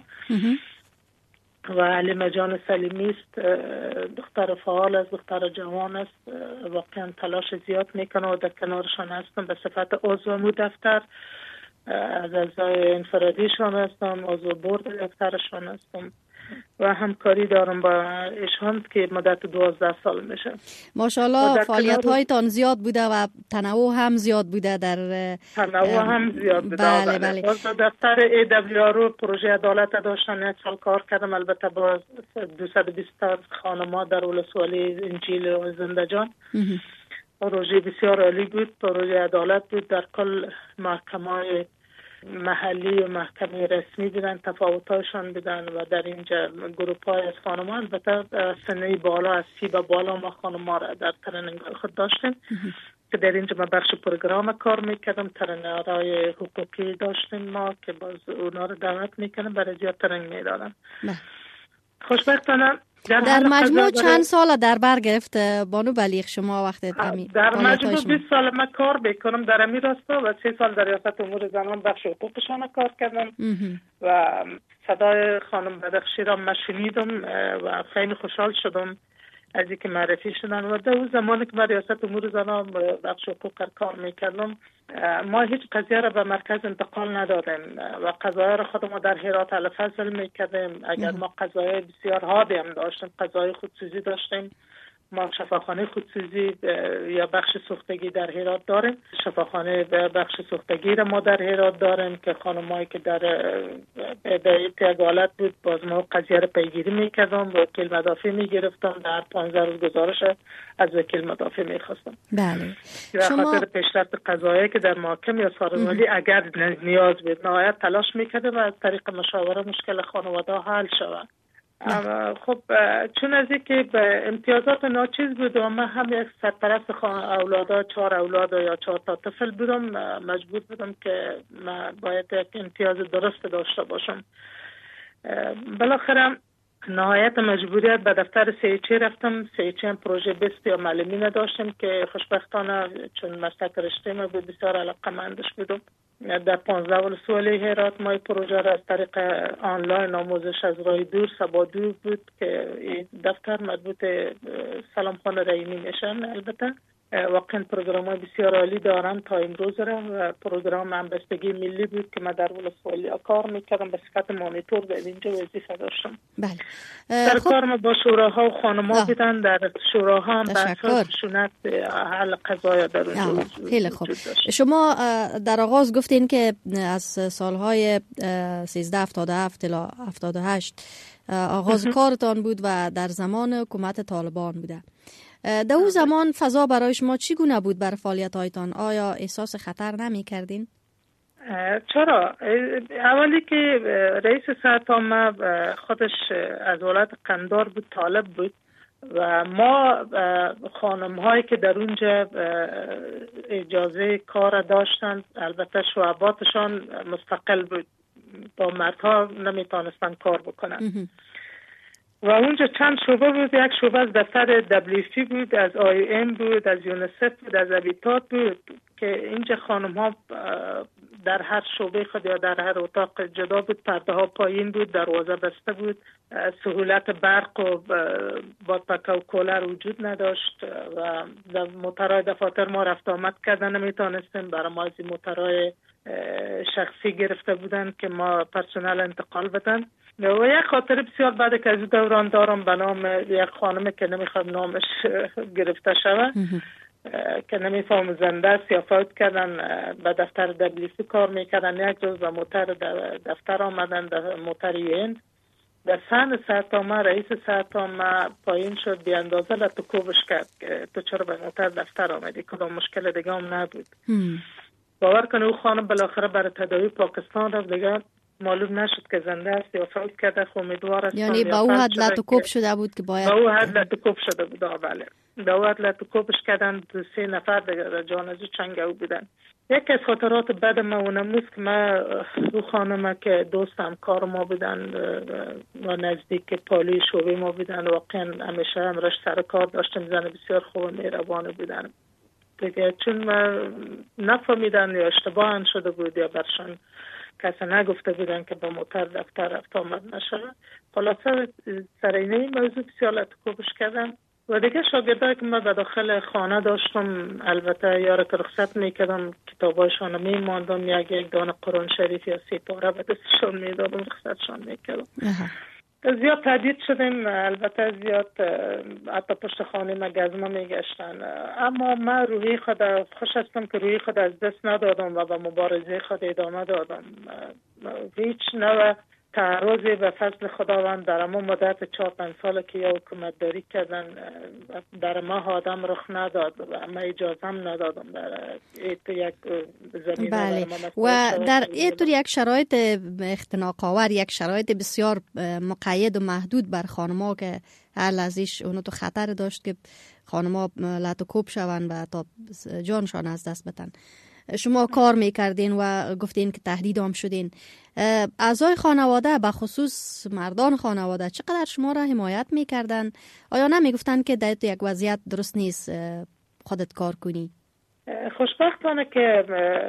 و علیمه جان سلیمی است، دختر فعال است، دختر جوان است، واقعا تلاش زیاد میکنه و در کنارشان هستم به صفت عضو دفتر، از اعضای انفرادیشان هستم، عضو بورد دفترشان هستم و همکاری دارم با ایشان که مدت 12 سال میشه. ماشاءالله فعالیت هایتان زیاد بوده و تنوع هم زیاد بوده در بله بله. باز دفتر AWRO پروژه عدالت داشتن 1 سال کار کردم، البته با 220 خانم‌ها در ولسوالی انجیل و زندجان. پروژه بسیار عالی بود، پروژه عدالت بود. در کل محکمه‌های محلی و محکمه رسمی بودن، تفاوت‌هاشان بودن و در اینجا گروپ‌های از خانم‌ها، البته سنی بالا از 30 به بالا ما خانم‌ها را در ترنینگ خود داشتیم که در اینجا ما بخش پروگرام کار میکردم. ترنینگ‌های حقوقی داشتیم ما که باز اونا رو دعوت میکنم برای زیاد ترنینگ میدادم. خوشبختانه در مجموع چند سال در بر گرفت بانو بلیغ شما وقتی در مجموع 20 سال من کار بکنم در امی راستا و 3 سال در ریاست امور زنان بخش حقوقشان کار کردم و صدای خانم بدخشی را من شنیدم و خیلی خوشحال شدم از اینکه معرفی شدن و در اون زمانی که من ریاست امور زنان بخش حقوق کار میکردم ما هیچ قضیه را به مرکز انتقال ندادیم و قضایای را خودمون در هرات الفضل میکردیم. اگر ما قضایای بسیار حادی هم داشتیم، قضای خودسوزی داشتیم، ما شفاخانه خودسوزی یا بخش سوختگی در هرات داریم. شفاخانه بخش سوختگی را ما در هرات داریم که خانمایی که در عدالت بود باز ما قضیه را پیگیری میکردم، وکیل مدافع میگرفتم، در 15 روز گزارش از وکیل مدافع میخواستم. بله. و خاطر پیشرفت قضایی که در محاکم یا سازماندهی اگر نیاز بود نهایت تلاش میکردم و از طریق مشاوره مشکل خانواده حل شود. خب چون از اینکه به امتیازات ناچیز بود و من هم یک سرپرست اولادها 4 اولاد یا 4 تا طفل بودم، مجبور بودم که من باید یک امتیاز درست داشته باشم. بالاخره نهایت مجبوریت به دفتر سیچی رفتم. سیچی هم پروژه بست یا معلمی نداشتم که خوشبختانه چون مسلک رشته ما بود بسیار علاقه‌مندش بودم. در 15 ولسوالی هرات ما پروژه را از طریق آنلاین آموزش از راه دور سبادو بود که دفتر مربوط سلام خان رحیمی میشن. البته واقعا پروگرام های بسیار عالی دارن تا امروز را و پروگرام همبستگی ملی بود که من در ولسوالی کار میکردم، به صفت مانیتور به اینجا وظیفه داشتم. بله. در کار ما با شوراها و خانم‌ها بودن، در شوراها هم بحث خشونت حل قضایا در اونجا. خیلی خوب. شما در آغاز گفتین که از سالهای 1377 الی 78 آغاز کارتان بود و در زمان حکومت طالبان بوده. در اون زمان فضا برای شما چگونه بود بر فعالیت‌هایتان؟ آیا احساس خطر نمی کردین؟ چرا؟ اولی که رئیس سرطان خودش از ولایت قندار بود، طالب بود و ما خانم هایی که در اونجا اجازه کار داشتن، البته شعباتشان مستقل بود، با مردها نمیتونستن کار بکنن و اونجا چند شعبه بود. یک شعبه از دفتر WFP بود، از IOM بود، از یونیسف بود، از هابیتات بود که اینجا خانم ها در هر شعبه خود یا در هر اتاق جدا بود، پرده ها پایین بود، دروازه بسته بود، سهولت برق و بادپکه و کولر وجود نداشت و در موترهای دفاتر ما رفت آمد کردن نمیتونستیم. برای ما از این موترهای شخصی گرفته بودن که ما پرسنل انتقال بدن. و یک خاطر بسیار بعد که از دوران دارم به نام یک خانم که نمیخوام نامش گرفته شود که نمیفهم زنده است یا فوت کردن، به دفتر WFP کار میکردن. یک روز به موتر دفتر آمدن، موتر هند در سن سرطامه رئیس سرطامه پایین شد، بی اندازه لطکوبش کرد که تو چرا به موتر دفتر آمدی، کدام مشکل دیگه هم نبود. باور کنه او خانم بالاخره برای تداوی پاکستان رفت، دیگه معلوم نشد که زنده است یا فوت کرده. امیدوار است یعنی با او حد لطکوب شده بود که باید با او حد لطکوب شده بود. بله با او حد لطکوبش کردن. 3 نفر دیگه جان از چنگ او بودن. یکی از خاطرات بد ما اونم که ما او خانم که دوستم کار ما بودن و نزدیک پالی شعبه ما بودن، واقعا همیشه همراش سر کار داشتم، زن بسیار خوب و مهربان بودن دیگه. چون ما نفهمیدن یا اشتباه شده بود یا برشان کسی نگفته بودن که با موتر دفتر رفت آمد نشه. خلاصه سر اینه موضوع بسیار لطکوبش کردم. و دیگه شاگردایی که من به داخل خانه داشتم، البته یارو که رخصت میکردم کتابایشان میماندم، یک دانه قرآن شریف یا 3 پاره به دستشان میدادم، رخصتشان میکردم. زیاد تهدید شدیم، البته زیاد حتی پشت خانه ما گزمه میگشتن، اما من روحی خود خوش هستم که روحی خود از دست ندادم و به مبارزه خود ادامه دادم. هیچ نوع تعرضی به فضل خداوند در ما مدت 4-5 سال که یا حکومت داری کردن در ما آدم رخ نداد و ما اجازه هم ندادم در یک زمین. بله. و در اینطور یک شرایط اختناق آور، یک شرایط بسیار مقید و محدود بر خانم‌ها که هر لحظه‌اش اونو تو خطر داشت که خانم‌ها لطکوب شوند و تا جانشان از دست بدن. شما کار میکردین و گفتین که تهدید هم شدین. اعضای خانواده به خصوص مردان خانواده چقدر شما را حمایت میکردن؟ آیا نمیگفتن که در یک وضعیت درست نیست خودت کار کنی؟ خوشبختانه که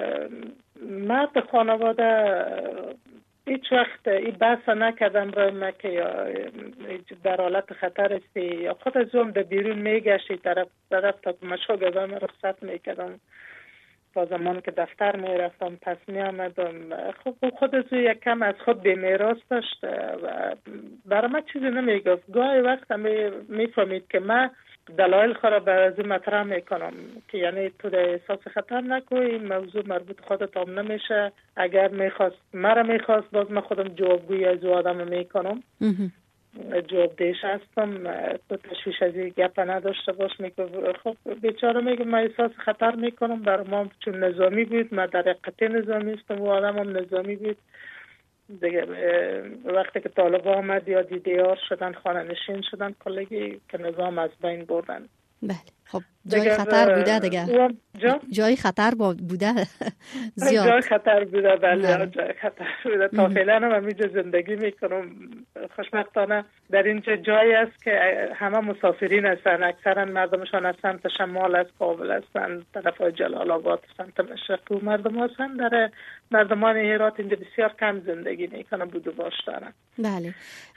مرد خانواده هیچ وقت این بحث نکردم برای من که یا در حالت خطر استی یا خود از اون در بیرون میگشتی طرف تا مشاگرم رخصت میکردم. با زمان که دفتر می رفتم پس می آمدم. خود از یک کم از خود به میراث داشت و برای من چیزی نمی گفت. گاهی وقت می فهمید که من دلایل خود را برای مطرح می کنم که یعنی تو در احساس خطر نکنی، این موضوع مربوط خودت هم نمیشه. اگر مرا میخواست باز من خودم جوابگویی از او آدم می کنم، جوابدهش هستم، تو تشویش از این گپ نداشته باش. میگه خب بیچاره، میگه من احساس خطر میکنم. برای ما چون نظامی بود، من در قطعه نظامی هستم و آدم هم نظامی بود دیگه. وقتی که طالبا آمد یا دیدیار شدن، خانه نشین شدن کلگی که نظام از بین بردن. بله. خب جای خطر بوده دیگه. جای خطر بوده زیاد. جای خطر بوده. بله جای خطر بوده. تا فعلا هم همینجا زندگی میکنم. خوشبختانه در اینجا جایی است که همه مسافرین هستن، اکثرا مردمشان از سمت شمال از کابل هستن، طرف جلال آباد، سمت مشرق و مردم هستن. در مردمان هرات اینجا بسیار کم زندگی میکنن، بود و باش دارن. بله.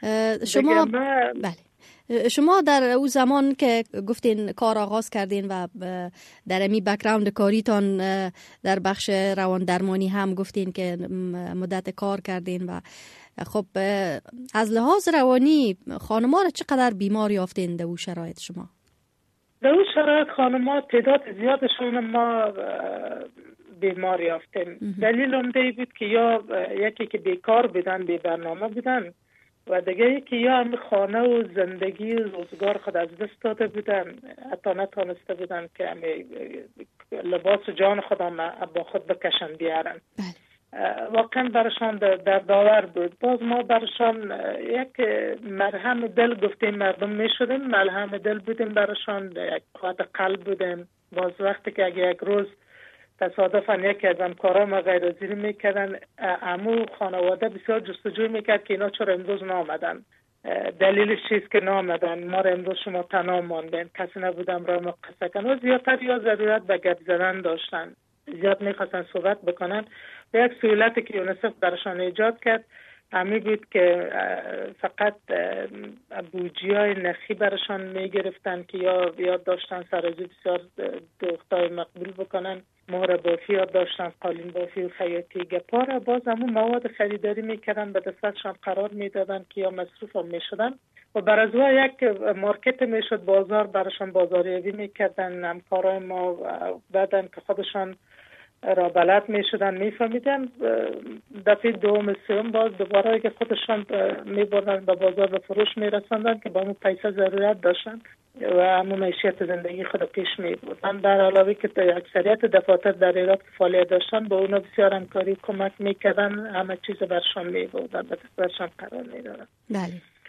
شما در او زمان که گفتین کار آغاز کردین و در امی بک‌گراند کاریتان در بخش روان درمانی هم گفتین که مدت کار کردین و خب از لحاظ روانی خانم‌ها را چقدر بیمار یافتین در او شرایط شما؟ در او شرایط خانم‌ها تعداد زیادشون ما بیمار یافتیم. دلیل عمده بود که یا یکی که بیکار بودن، بی برنامه بودن و دیگه یکی یا هم خانه و زندگی و روزگار خود از دست داده بودن، حتی نتونسته بودن که لباس جان خود هم با خود بکشن بیارن. واقعا برشان در داور بود. باز ما برشان یک مرهم دل گفتیم مردم می شدیم، مرهم دل بودیم برشان، یک قوت قلب بودیم. باز وقتی که اگه یک روز تصادفاً یکی از همکارا ما غیرحاضری میکردن، عمو خانواده بسیار جستجو میکرد که اینا چرا امروز نامدن، دلیلش چیست که نامدن، ما را امروز شما تنها ماندین، کسی نبودم را ما قصه کن. و زیادتر یا ضرورت به گپ زدن داشتن، زیاد میخواستن صحبت بکنن. و یک سهولتی که یونیسف برشان ایجاد کرد همین بود که فقط بودجه‌های نخی برشان میگرفتن که یا داشتن سرازی بسیار دوختای مقبول بکنن، مهر بافی یاد داشتن، قالین بافی و خیاطی گپارا. باز همون مواد خریداری میکردن، به دستشان قرار میدادن که یا مصروف هم میشدن و برازوا یک مارکت میشد، بازار برشان بازاریابی میکردن همکارای ما. بعدن که خودشان را بلد می شدن می فهمیدن. دفعه دوم سوم باز دوباره که خودشان می بردن به بازار به فروش می رساندن که با همون پیسه ضرورت داشتن و همون معیشت زندگی خود پیش می بردن. در علاوه که اکثریت دفاتر در ایران که فعالیت داشتن با اونا بسیار همکاری کمک می کردن، همه چیز برشان می بردن، به دستشان قرار می دادن. بله.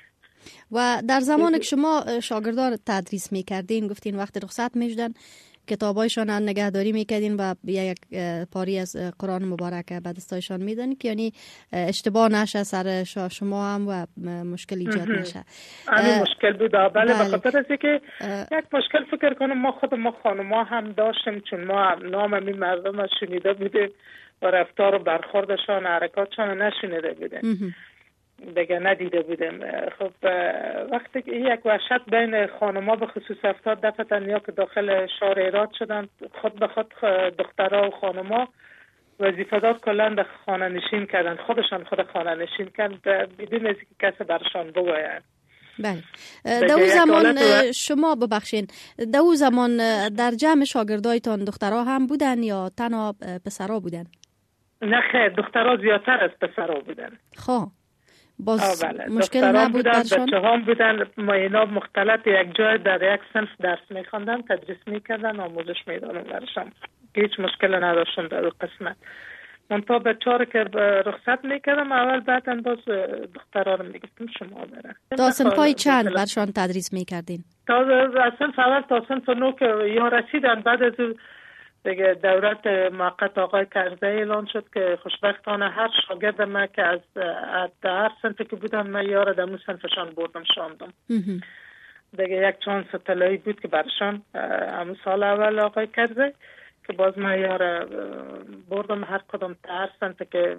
و در زمان که شما شاگردان تدریس می کردین، گفتین وقت رخصت می شدن کتابایشان نگهداری میکردین و یک پاری از قرآن مبارک به دستایشان میدن که یعنی اشتباه نشه سر شما هم و مشکل ایجاد نشه. همین مشکل بود. بله، به خاطر از که یک مشکل فکر کنم ما خانوما هم داشتیم، چون ما نام این مردم رو شنیده بودیم و رفتار و برخوردشان حرکاتشان نشنیده بودیم، دیگه ندیده بودیم. خب وقتی که یک وحشت بین خانم‌ها به خصوص 70 دفعه تنیا که داخل شهر ایراد شدن، خود به خود دخترها و خانم‌ها وظیفه‌دار کلا به خانه نشین کردن، خودشان خود خانه نشین کردن بدون از که کسی برشان بگوید. بله. در اون زمان شما ببخشین، در اون زمان در جمع شاگردایتان دخترها هم بودن یا تنها پسرها بودن؟ نه خیر، دخترها زیادتر از پسرها بودن. خب باز بله. مشکل نبود برشان؟ بچه هم بودن، اینا مختلط یک جای در یک صنف درس میخوندن، تدریس میکردن، آموزش میدادن برشان، هیچ مشکل نداشتن در اون قسمت. من تا بچه‌ها که رخصت میکردم اول بعدن باز دخترها رو میگفتم شما برن. تا صنفای چند برشان تدریس میکردین؟ تا صنف اول تا صنف نو که یا رسیدن، بعد از دیگه دولت موقت آقای کرزی اعلان شد که خوشبختانه هر شاگرد من که از هر صنفی که بودن من یار دمو صنفشان بردم شاندم. دیگه یک چانس طلایی بود که برشان همون سال اول آقای کرزی که باز من یار بردم هر کدام هر صنفی که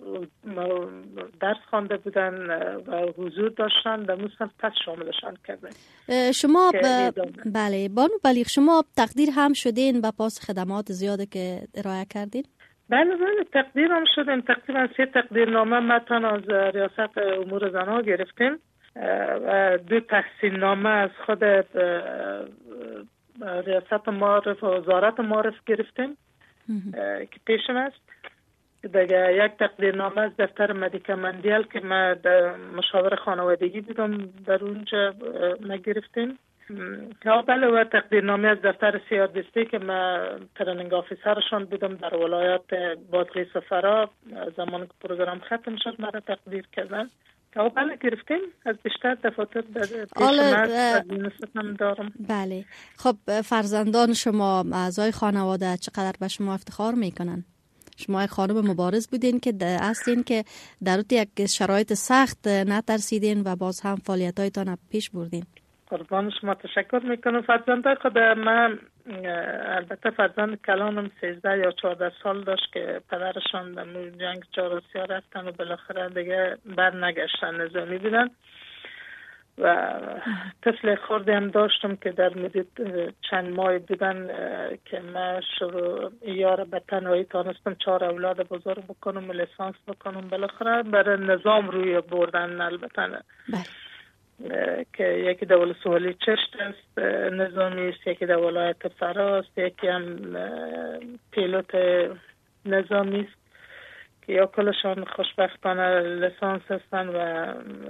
درس خوانده بودن و حضور داشتن دمو صنف پس شاملشان کردن. شما بله بانو بلیغ، شما تقدیر هم شدین به پاس خدمات زیاده که ارائه کردین؟ بله تقدیر هم شدیم. تقریبا 3 تقدیرنامه متن از ریاست امور زنان گرفتیم و 2 تحسین نامه از خود ریاست معارف و وزارت معارف گرفتیم که پیشم است. دیگه یک تقدیرنامه از دفتر مدیکمندیال که ما مشاور خانوادگی بودم در اونجا ما گرفتیم. بله، و تقدیرنامه از دفتر سیاردستی که ما ترنینگ آفیسرشان بودم در ولایت بادغیس و فرا، زمان که پروگرام ختم شد ما را تقدیر کردن. بله گرفتیم از بیشتر دفاتر هم دارم. بله. خب فرزندان شما، اعضای خانواده چقدر به شما افتخار میکنن؟ شما یک خانم مبارز بودین که هستین که در یک شرایط سخت نترسیدین و باز هم فعالیتایتان پیش بردین. قربان شما تشکر میکنم. فرزندای خود من، البته فرزند کلانم 13 یا 14 سال داشت که پدرشان در جنگ چهارسیا رفتن و بالاخره دیگه بر نگشتن، نظامی بودن و طفل خردی هم داشتم که در مدت چند ماه بودن که من شروع یار به تنهایی تانستم 4 اولاد بزرگ بکنم و لیسانس بکنم. بالاخره برای نظام روی بردن البته که یکی در ولسوالی چشت است نظامی است، یکی در ولایت فراست، یکی هم پیلوت نظامی است که یا کلشان خوشبختانه لیسانس هستن و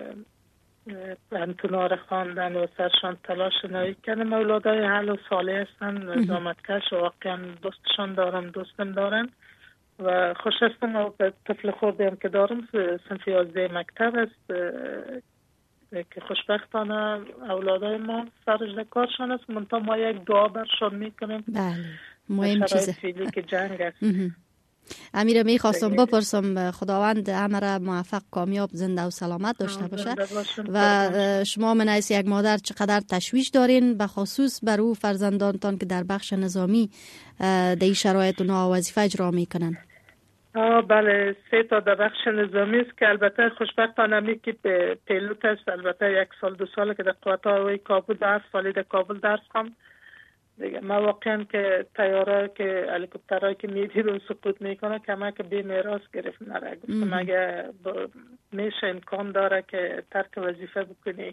انتونار خواندن و سرشان تلاش نهایی کردن. اولادای حل و صالح هستن، نظامتکش و واقعا دوستشان دارم، دوستم دارن و خوش هستم. و طفل خوردی هم که دارم صنف 11 مکتب است که خوشبختانه اولادای ما سرش کارشان است، منتها ما یک دعا برشان میکنیم. بله، مهم چیزه که جنگ است. امیره میخواستم بپرسم خداوند همه را موفق، کامیاب، زنده و سلامت داشته باشه و شما من از یک مادر چقدر تشویش دارین به خصوص بر او فرزندانتان که در بخش نظامی در این شرایط اونها وظیفه اجرا میکنن؟ بله 3 تا در بخش نظامی است که البته خوشبختانه می که پیلوت است. البته 1 سال 2 ساله که در قوات هوایی کابل درس سالی در کابل درس خوام دیگه. ما واقعا که طیاره که هلیکوپترایی که میدید و سقوط میکنه کمک به میراث گرفت نره. گفتم اگه میشه امکان داره که ترک وظیفه بکنی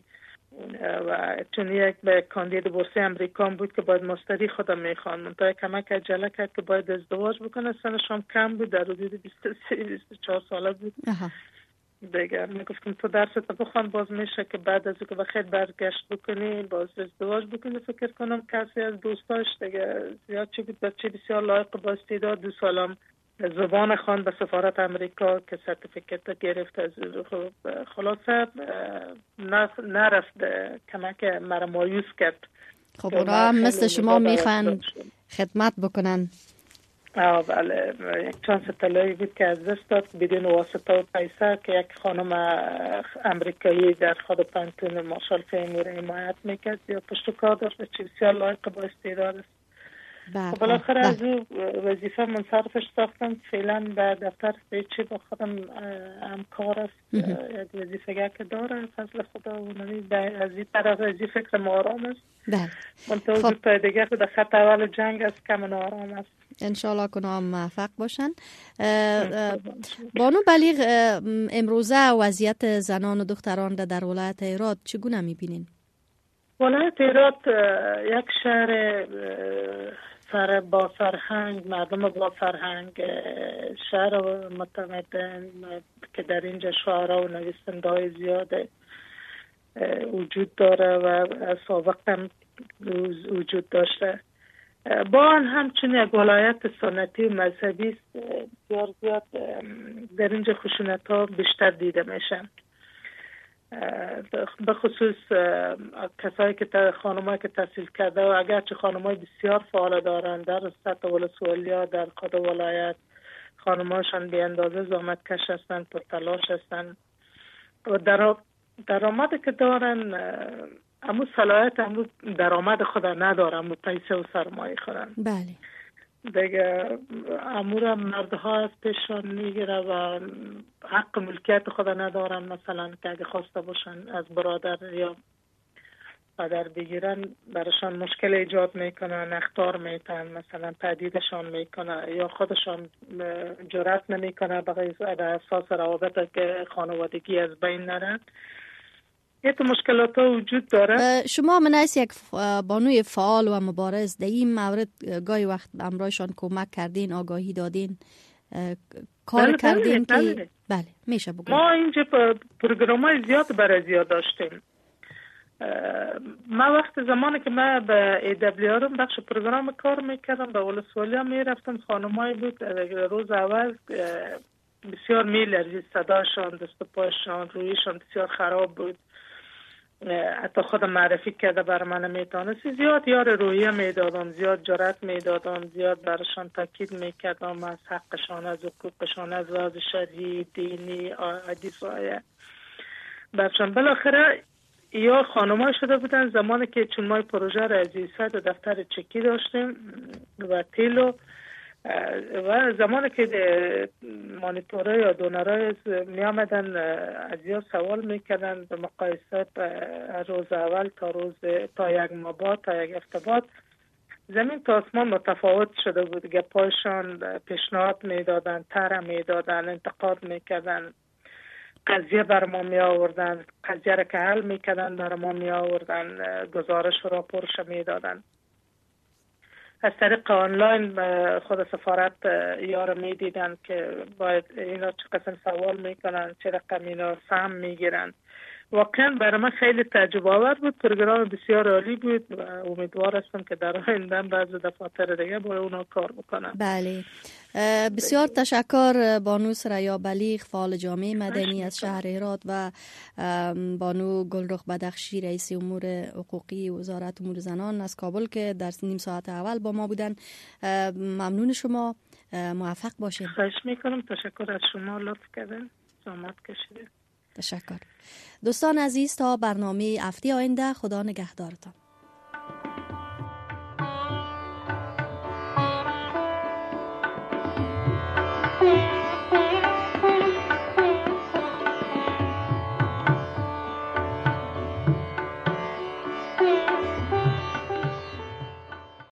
و چون یک به کاندید بورسی امریکا بود که باید مستری خودم میخوان منطقه کمک عجله کرد که باید ازدواج بکنه. سنش هم کم بود، در حدود 23-24 ساله بود. دیگه میگفتم تو درست بخوان باز میشه که بعد از که بخیر برگشت بکنی باز ازدواج بکنی. فکر کنم کسی از دوستاش دیگه زیاد چی بود، بچه بسیار لایق با استعداد، 2 سالم زبان خوان به سفارت امریکا که سرتیفیکت گرفت از خلاصه نرفت کمک مرا مایوس کرد. خب اونا هم مثل شما میخوان خدمت بکنن. بله، یک چانس طلایی بود که از دست داد بدون واسطه و پیسه که یک خانم امریکایی در خود پنتون مارشال فیمور حمایت میکرد یا پشت کار داشت و بسیار لایق با استعداد است. خب بالاخره از او وظیفه منصرفش ساختم. فعلا در دفتر چی با خودم همکار است، یک وظیفه که داره فضل خدا و از این طرف از این فکر ما آرام است. منطقه تا دیگه در خط اول جنگ است که من آرام است. انشالله کنه هم موفق باشن. بانو بلیغ، امروزه وضعیت زنان و دختران در ولایت هرات چگونه میبینین؟ ولایت هرات یک شهر با فرهنگ، مردم با فرهنگ، شهر متمدن که در اینجا شاعرها و نویسنده‌های زیاد وجود داره و سابق هم وجود داشته. با آن همچنین یک ولایت سنتی و مذهبی است، زیاد در اینجا خشونت ها بیشتر دیده میشن. به خصوص کسایی که خانمایی که تحصیل کرده و اگرچه خانمای بسیار فعال دارن در سطح ولسوالیا در خود ولایت، خانماشان بی اندازه زحمت کش هستن، پر تلاش هستن و درآمدی که دارن امو صلاحیت امو درآمد خود ندارن، امو پیسه و سرمایه خودن. بله دیگه امور مردها از پیشان میگیره و حق ملکیت خود ندارن. مثلا که اگه خواسته باشن از برادر یا پدر بگیرن براشان مشکل ایجاد میکنن، اخطار میتن، مثلا تهدیدشان میکنه یا خودشان جرأت نمیکنه به اساس روابط که خانوادگی از بین نرن. یه تو مشکلات ها وجود داره. شما من از یک بانوی فعال و مبارز در این مورد گاهی وقت امرایشان کمک کردین، آگاهی دادین، کار کردین که بله میشه بگویم. ما اینجا پروگرام های زیاد برای زیاد داشتیم. ما وقت زمانی که من به AWR بخش پروگرام کار میکردم به ولسوالی هم میرفتم، خانمایی بود روز اول بسیار میلرزید صداشان، دست و پایشان، رویشان بسیار خراب بود. حتی خودم معرفی کرده برای من میتونستی، زیاد یار رویه میدادم، زیاد جرأت میدادم، زیاد برشان تاکید میکردم از حقشان، از حقوقشان، از وضع شرعی، دینی، حدیثای برشان. بالاخره یا خانمای شده بودن زمانی که چون ما پروژه را از ایساد دفتر چکی داشتیم و تیلو و زمانی که مانیتوره یا دونرای می آمدن از یا سوال میکردن به مقایسه روز اول تا یک ماه بعد تا یک هفته بعد زمین تا آسمان متفاوت شده بود. گپایشان پیشنهاد میدادن، طرح میدادن، انتقاد میکردن، قضیه بر ما می آوردن، قضیه را که حل میکردن بر ما می آوردن، گزارش و راپورش میدادن. از طریق آنلاین خود سفارت یار می دیدن که باید اینا چه قسم سوال میکنن، چه رقم اینا فهم میگیرن. واقعا برای من خیلی تعجب آور بود. پروگرام بسیار عالی بود و امیدوار هستم که در آینده بعض دفاتر دیگه با اونا کار بکنم. بله، بسیار تشکر بانو ثریا بلیغ، فعال جامعه مدنی از شهر هرات و بانو گلرخ بدخشی، رئیس امور حقوقی وزارت امور زنان از کابل که در نیم ساعت اول با ما بودن. ممنون شما، موفق باشین. خواهش میکنم. تشکر از شما، لطف کردن، زحمت کشیدید. تشکر. دوستان عزیز، تا برنامه هفته آینده، خدا نگهدارتان.